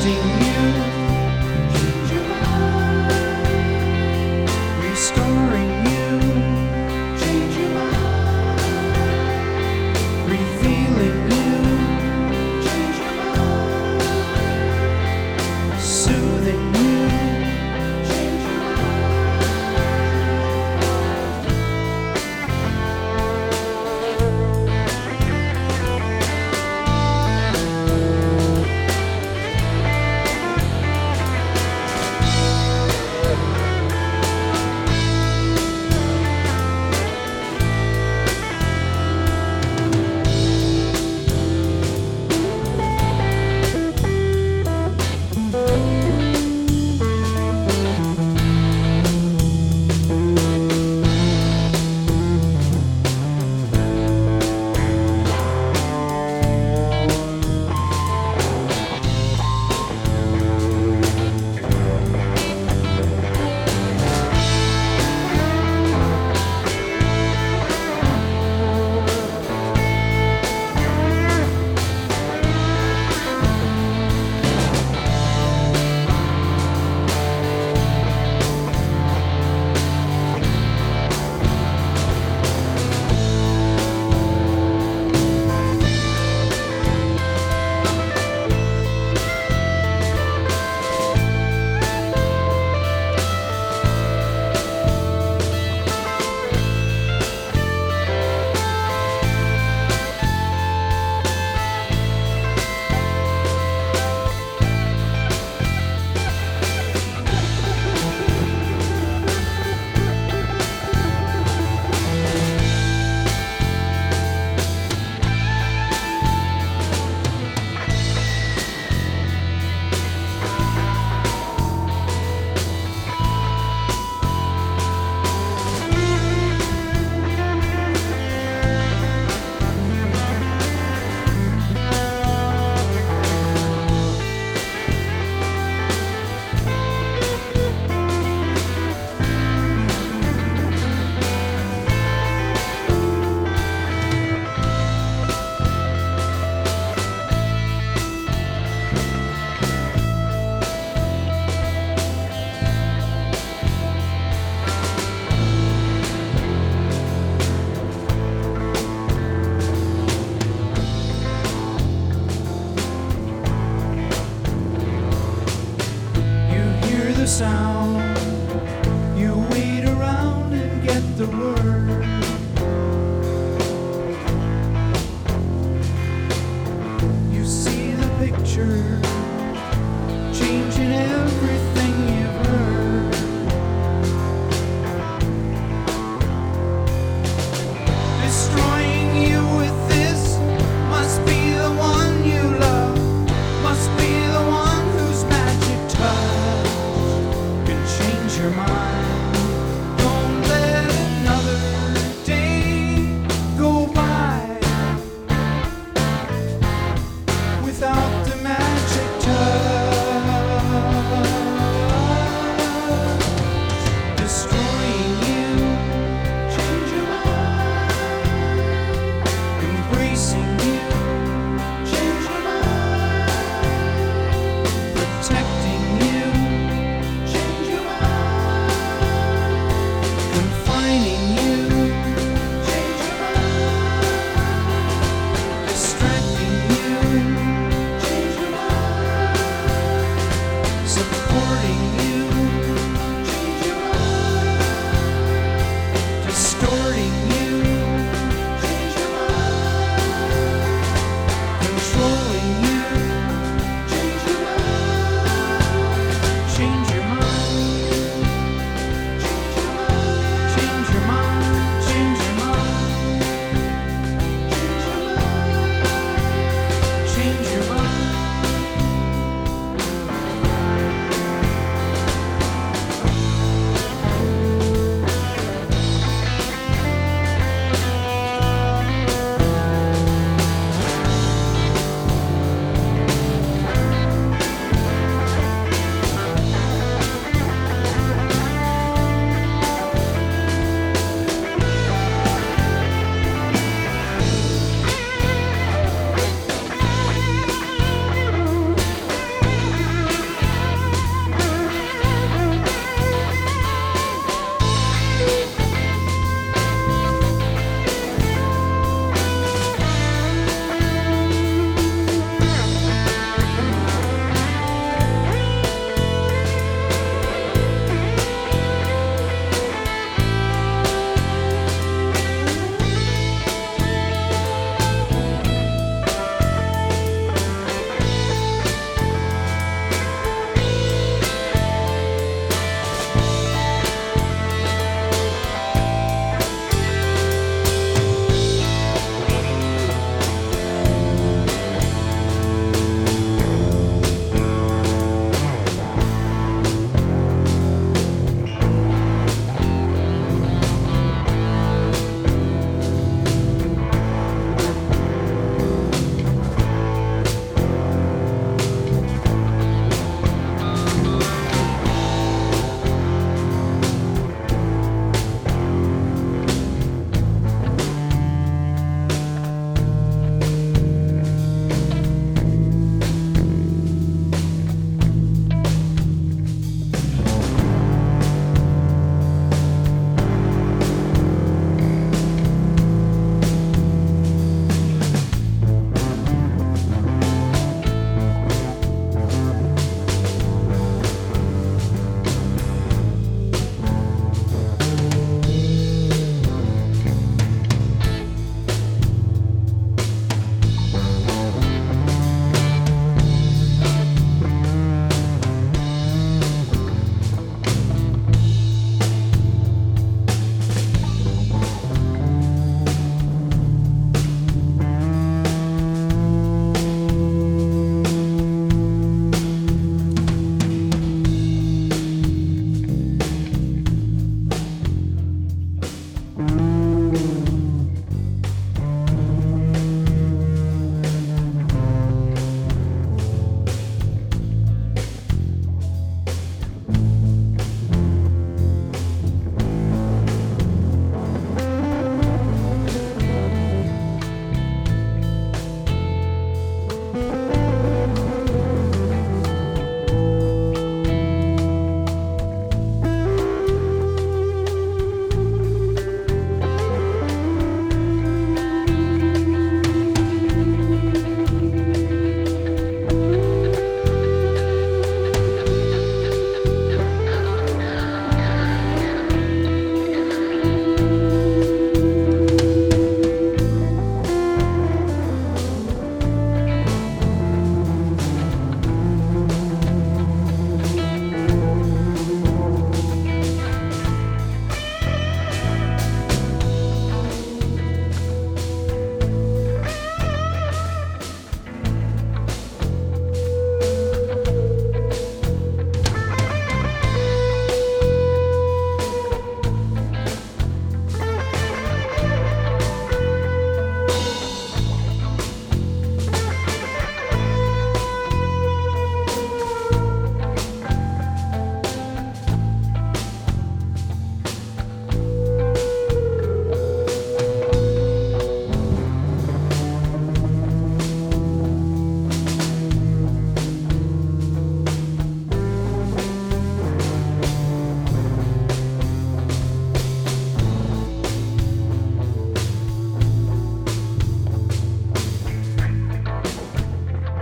testing you, restoring you, revealing you, soothing you. Sound, you wait around and get the word. You see the picture, changing everything you've heard. Destroying you with this must be the one you love, must be the one whose magic touch change your mind. Don't let another day go by without the magic touch.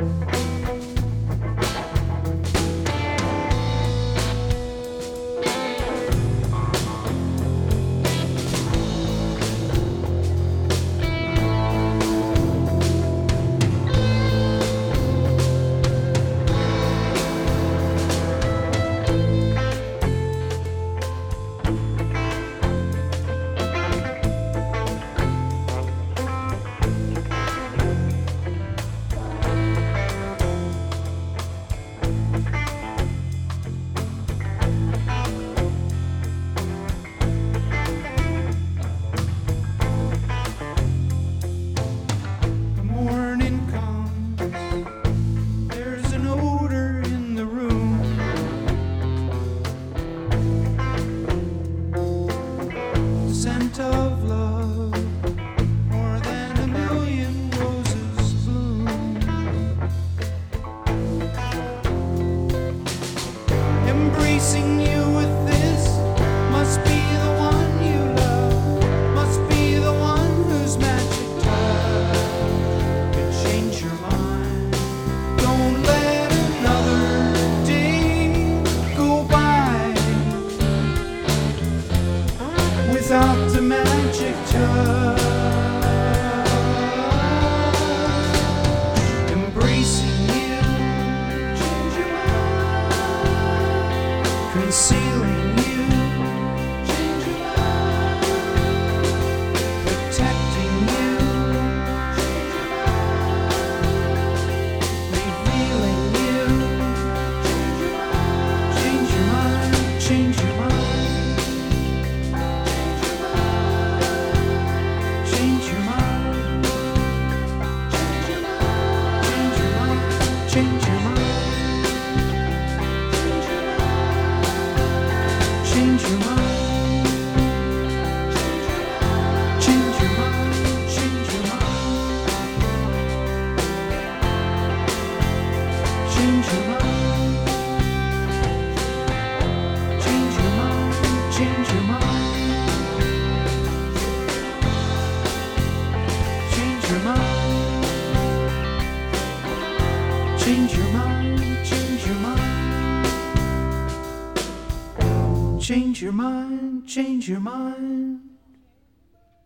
The morning comes, there's an odor in the room. The scent of love, more than a million roses bloom. Embracing you with this must be the one you love, must be the one whose magic touch can change your mind. Don't let another day go by without the magic touch. Embracing you, change your mind. Concealing you, change your mind. Protecting you, change your mind. Revealing you, change your mind. Change your mind, change your mind. Change your mind, change your mind. Change your mind, change your mind, change your mind. Change your mind, change your mind, change your mind. Change your mind, change your mind, change your mind. Change your mind, change your mind.